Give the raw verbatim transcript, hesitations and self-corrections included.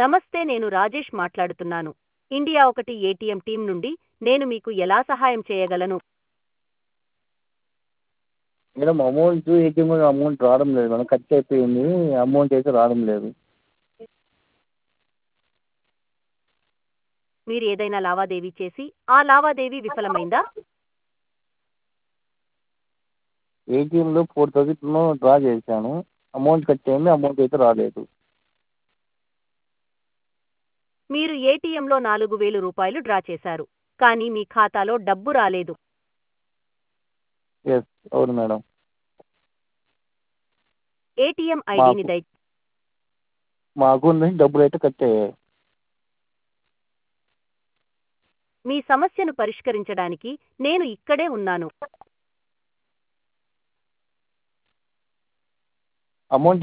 నమస్తే, నేను రాజేష్ మాట్లాడుతున్నాను. ఇండియా ఒకటి ఏటీఎం టీం నుండి. నేను మీకు ఎలా సహాయం చేయగలను? మేడం అమౌంట్ ఏటీఎంలో అమౌంట్ రావడం లేదు మేడం, కట్ అయిపోయింది. అమౌంట్ అయితే రావడం లేదు. మీరు ఏదైనా లావాదేవీ చేసి ఆ లావాదేవీ విఫలమైందా? ఏటీఎంలో ఫోర్ థౌజండ్ను డ్రా చేశాను, అమౌంట్ కట్ అయింది, అమౌంట్ అయితే రాలేదు. మీరు ఏటీఎంలో నాలుగు వేలు రూపాయలు డ్రా చేశారు, కానీ మీ ఖాతాలో డబ్బు రాలేదు. ఎస్, అవును మేడం. ఏటీఎం ఐడిని మాకు దయ మా అకౌంట్ నుంచి డబ్బులు అయితే కట్ అయ్యాయి. మీ సమస్యను పరిష్కరించడానికి నేను ఇక్కడే ఉన్నాను. అమౌంట్